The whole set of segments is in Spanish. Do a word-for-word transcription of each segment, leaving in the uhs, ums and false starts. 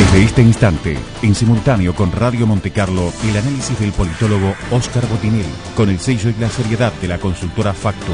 Desde este instante, en simultáneo con Radio Montecarlo, el análisis del politólogo Óscar Botinelli, con el sello y la seriedad de la consultora Factum.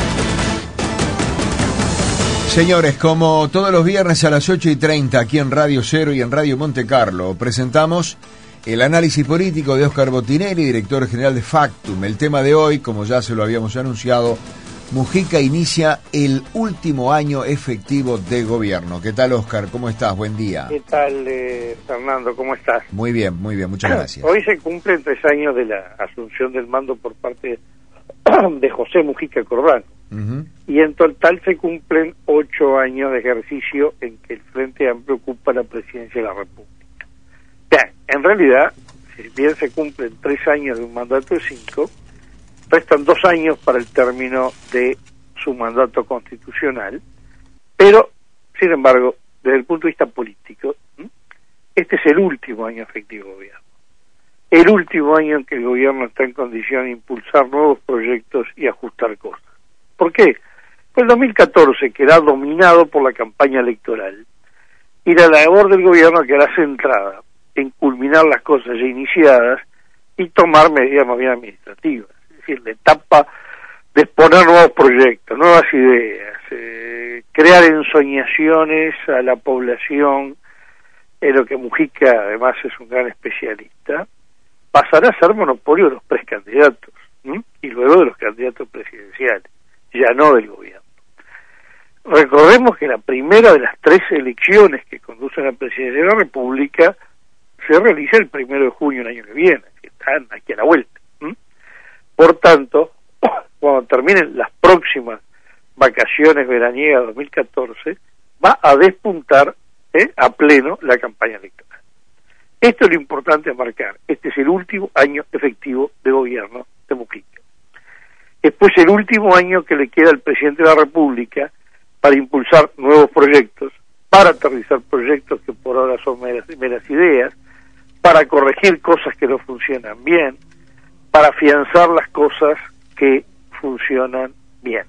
Señores, como todos los viernes a las ocho y treinta aquí en Radio Cero y en Radio Montecarlo, presentamos el análisis político de Óscar Botinelli, director general de Factum. El tema de hoy, como ya se lo habíamos anunciado, Mujica inicia el último año efectivo de gobierno. ¿Qué tal, Óscar? ¿Cómo estás? Buen día. ¿Qué tal, eh, Fernando? ¿Cómo estás? Muy bien, muy bien. Muchas gracias. Hoy se cumplen tres años de la asunción del mando por parte de José Mujica Corballo. Uh-huh. Y en total se cumplen ocho años de ejercicio en que el Frente Amplio ocupa la presidencia de la República. Bien, en realidad, si bien se cumplen tres años de un mandato de cinco, restan dos años para el término de su mandato constitucional, pero, sin embargo, desde el punto de vista político, este es el último año efectivo de gobierno. El último año en que el gobierno está en condición de impulsar nuevos proyectos y ajustar cosas. ¿Por qué? Pues el dos mil catorce queda dominado por la campaña electoral y la labor del gobierno quedará centrada en culminar las cosas ya iniciadas y tomar medidas más bien administrativas. Es decir, la etapa de exponer nuevos proyectos, nuevas ideas, eh, crear ensoñaciones a la población, en lo que Mujica además es un gran especialista, pasará a ser monopolio de los precandidatos, ¿m? y luego de los candidatos presidenciales, ya no del gobierno. Recordemos que la primera de las tres elecciones que conducen a la presidencia de la República se realiza el primero de junio del año que viene, que están aquí a la vuelta. ¿m? Por tanto, cuando terminen las próximas vacaciones veraniegas dos mil catorce, va a despuntar ¿eh? a pleno la campaña electoral. Esto es lo importante a marcar. Este es el último año efectivo de gobierno de Mujica. Después el último año que le queda al presidente de la República para impulsar nuevos proyectos, para aterrizar proyectos que por ahora son meras, meras ideas, para corregir cosas que no funcionan bien, para afianzar las cosas que funcionan bien.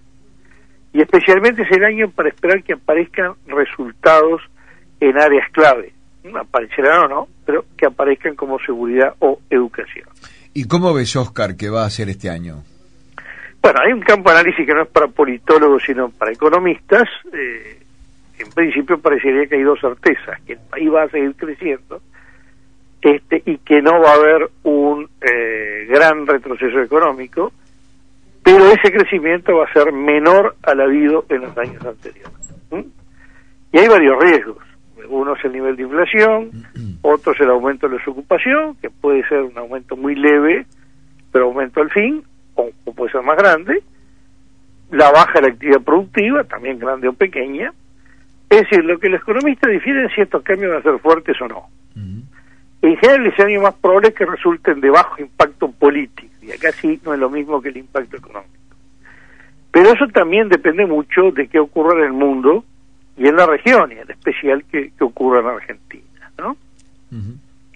Y especialmente es el año para esperar que aparezcan resultados en áreas clave. Aparecerán o no, pero que aparezcan como seguridad o educación. ¿Y cómo ves, Óscar, que va a ser este año? Bueno, hay un campo de análisis que no es para politólogos, sino para economistas. Eh, en principio parecería que hay dos certezas, que el país va a seguir creciendo este y que no va a haber un eh, gran retroceso económico, pero ese crecimiento va a ser menor al habido en los años anteriores. ¿Mm? Y hay varios riesgos. Uno es el nivel de inflación, otro es el aumento de la desocupación, que puede ser un aumento muy leve, pero aumento al fin, o, o puede ser más grande, la baja de la actividad productiva, también grande o pequeña. Es decir, lo que los economistas difieren si estos cambios van a ser fuertes o no. Uh-huh. En general, el escenario más probable es que resulten de bajo impacto político, y acá sí no es lo mismo que el impacto económico. Pero eso también depende mucho de qué ocurra en el mundo y en la región, y en especial que, que ocurra en Argentina, ¿no? Uh-huh.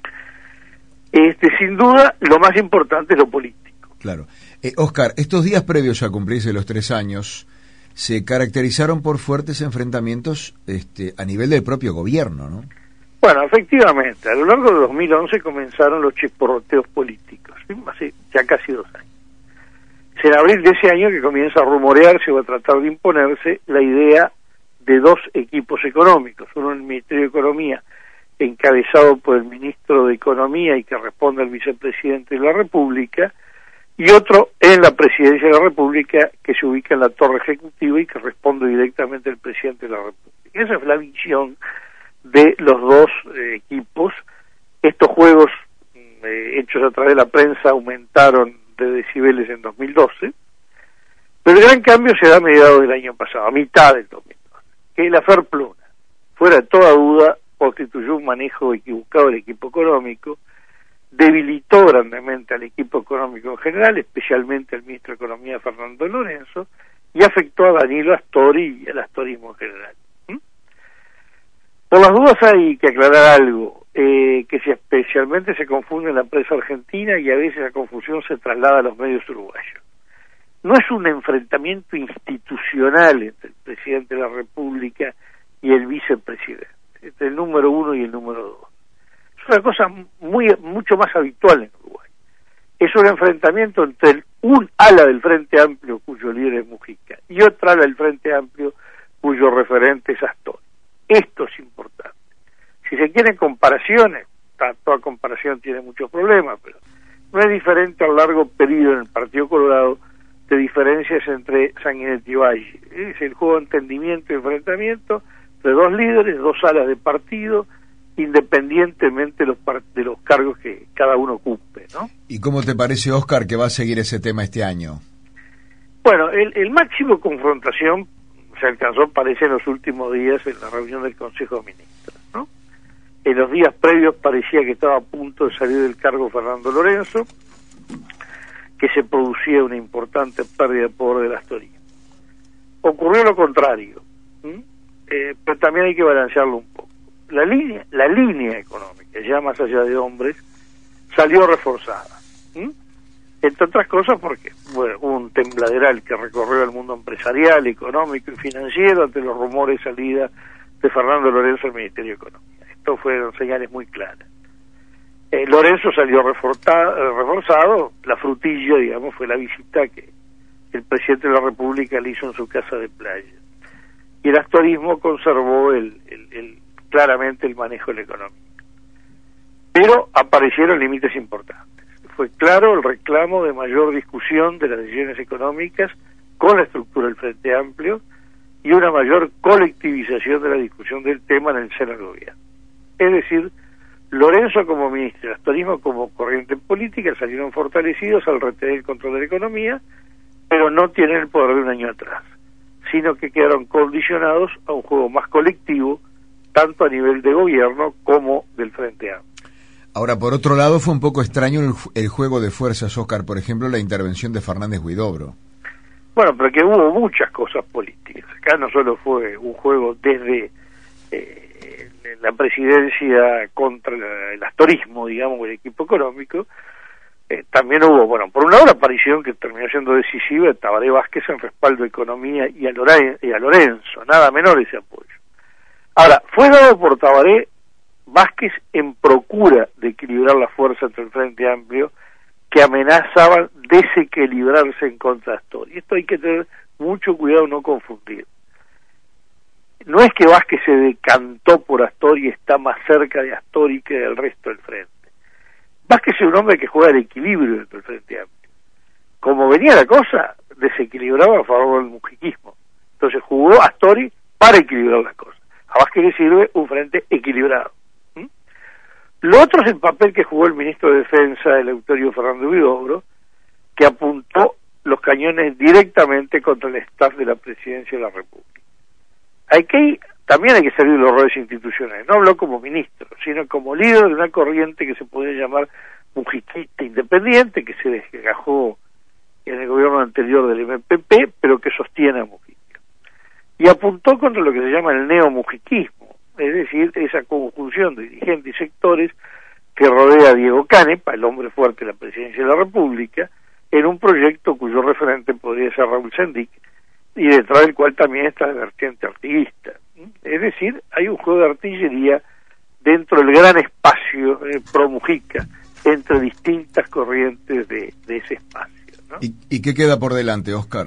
Este, sin duda, lo más importante es lo político. Claro. Eh, Óscar, estos días previos a cumplirse los tres años se caracterizaron por fuertes enfrentamientos este, a nivel del propio gobierno, ¿no? Bueno, efectivamente, a lo largo de dos mil once comenzaron los chisporroteos políticos, ¿sí? Hace ya casi dos años. Es en abril de ese año que comienza a rumorearse o a tratar de imponerse la idea de dos equipos económicos, uno en el Ministerio de Economía, encabezado por el ministro de Economía y que responde al vicepresidente de la República, y otro en la Presidencia de la República, que se ubica en la Torre Ejecutiva y que responde directamente al presidente de la República. Esa es la visión de los dos eh, equipos. Estos juegos eh, hechos a través de la prensa aumentaron de decibeles en dos mil doce, pero el gran cambio se da a mediados del año pasado, a mitad del dos mil doce, que la Ferpluna, fuera de toda duda, constituyó un manejo equivocado del equipo económico, debilitó grandemente al equipo económico en general, especialmente al ministro de Economía Fernando Lorenzo, y afectó a Danilo Astori y al astorismo en general. ¿Mm? Por las dudas hay que aclarar algo, eh, que si especialmente se confunde en la prensa argentina y a veces la confusión se traslada a los medios uruguayos. No es un enfrentamiento institucional entre el presidente de la República y el vicepresidente, entre el número uno y el número dos. una cosa muy mucho más habitual en Uruguay. Es un enfrentamiento entre el, un ala del Frente Amplio, cuyo líder es Mujica, y otra ala del Frente Amplio, cuyo referente es Astori. Esto es importante. Si se quieren comparaciones, toda comparación tiene muchos problemas, pero no es diferente al largo periodo en el Partido Colorado de diferencias entre Sanguinetti y Valle. Es el juego de entendimiento y enfrentamiento de dos líderes, dos alas de partido, independientemente de los, de los cargos que cada uno ocupe, ¿no? ¿Y cómo te parece, Óscar, que va a seguir ese tema este año? Bueno, el, el máximo confrontación se alcanzó, parece, en los últimos días en la reunión del Consejo de Ministros, ¿no? En los días previos parecía que estaba a punto de salir del cargo Fernando Lorenzo, que se producía una importante pérdida de poder de la Astori. Ocurrió lo contrario, eh, pero también hay que balancearlo un poco. La línea, la línea económica, ya más allá de hombres, salió reforzada. ¿Mm? Entre otras cosas porque, bueno, hubo un tembladeral que recorrió el mundo empresarial, económico y financiero ante los rumores de salida de Fernando Lorenzo al Ministerio de Economía. Esto fueron señales muy claras. Eh, Lorenzo salió reforzado, reforzado, la frutilla, digamos, fue la visita que el presidente de la República le hizo en su casa de playa. Y el astorismo conservó el, el, el claramente el manejo de la economía. Pero aparecieron límites importantes. Fue claro el reclamo de mayor discusión de las decisiones económicas con la estructura del Frente Amplio y una mayor colectivización de la discusión del tema en el seno del gobierno. Es decir, Lorenzo como ministro y el astorismo como corriente política salieron fortalecidos al retener el control de la economía, pero no tienen el poder de un año atrás, sino que quedaron condicionados a un juego más colectivo, tanto a nivel de gobierno como del Frente Amplio. Ahora, por otro lado, fue un poco extraño el, el juego de fuerzas, Óscar, por ejemplo, la intervención de Fernández Huidobro. Bueno, pero que hubo muchas cosas políticas. Acá no solo fue un juego desde eh, la presidencia contra la, el astorismo, digamos, el equipo económico, eh, también hubo, bueno, por un lado la aparición que terminó siendo decisiva de Tabaré Vázquez en respaldo de economía y a, Loren, y a Lorenzo, nada menor ese apoyo. Ahora, fue dado por Tabaré Vázquez en procura de equilibrar la fuerza entre el Frente Amplio, que amenazaban desequilibrarse en contra de Astori. Esto hay que tener mucho cuidado, no confundir. No es que Vázquez se decantó por Astori y está más cerca de Astori que del resto del Frente. Vázquez es un hombre que juega el equilibrio dentro del Frente Amplio. Como venía la cosa, desequilibraba a favor del mujiquismo. Entonces jugó Astori para equilibrar las cosas. A Vázquez le sirve un frente equilibrado. ¿Mm? Lo otro es el papel que jugó el ministro de Defensa, Eleuterio Fernández Huidobro, que apuntó los cañones directamente contra el staff de la Presidencia de la República. Aquí también hay que salir de los roles institucionales. No habló como ministro, sino como líder de una corriente que se podría llamar mujiquista independiente, que se desgajó en el gobierno anterior del M P P, pero que sostiene a Mujica. Y apuntó contra lo que se llama el neomujiquismo, es decir, esa conjunción de dirigentes y sectores que rodea a Diego Canepa, el hombre fuerte de la Presidencia de la República, en un proyecto cuyo referente podría ser Raúl Sendic, y detrás del cual también está la vertiente artiguista. Es decir, hay un juego de artillería dentro del gran espacio eh, pro Mujica, entre distintas corrientes de, de ese espacio, ¿no? ¿Y, ¿Y qué queda por delante, Óscar?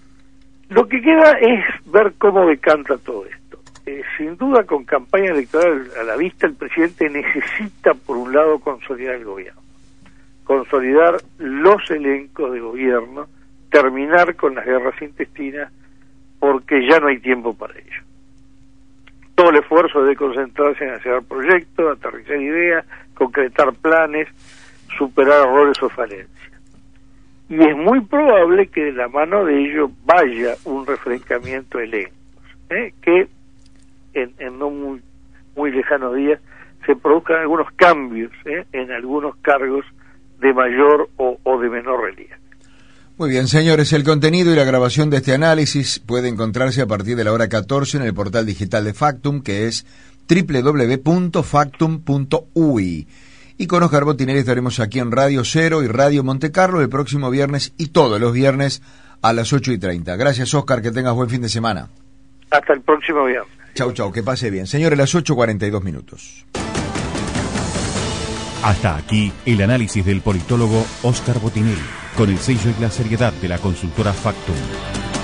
Lo que queda es ver cómo decanta todo esto. Eh, sin duda, con campaña electoral a la vista, el presidente necesita, por un lado, consolidar el gobierno, consolidar los elencos de gobierno, terminar con las guerras intestinas, porque ya no hay tiempo para ello. Todo el esfuerzo debe concentrarse en hacer proyectos, aterrizar ideas, concretar planes, superar errores o falencias. Y es muy probable que de la mano de ello vaya un refrescamiento de elencos, ¿eh? que en, en no muy, muy lejanos días se produzcan algunos cambios ¿eh? en algunos cargos de mayor o, o de menor relieve. Muy bien, señores, el contenido y la grabación de este análisis puede encontrarse a partir de la hora catorce en el portal digital de Factum, que es doble u doble u doble u punto factum punto u i. Y con Óscar Botinelli estaremos aquí en Radio Cero y Radio Montecarlo el próximo viernes y todos los viernes a las ocho y treinta. Gracias, Óscar, que tengas buen fin de semana. Hasta el próximo viernes. Chau, chau, que pase bien. Señores, las ocho cuarenta y dos minutos. Hasta aquí el análisis del politólogo Óscar Botinelli, con el sello y la seriedad de la consultora Factum.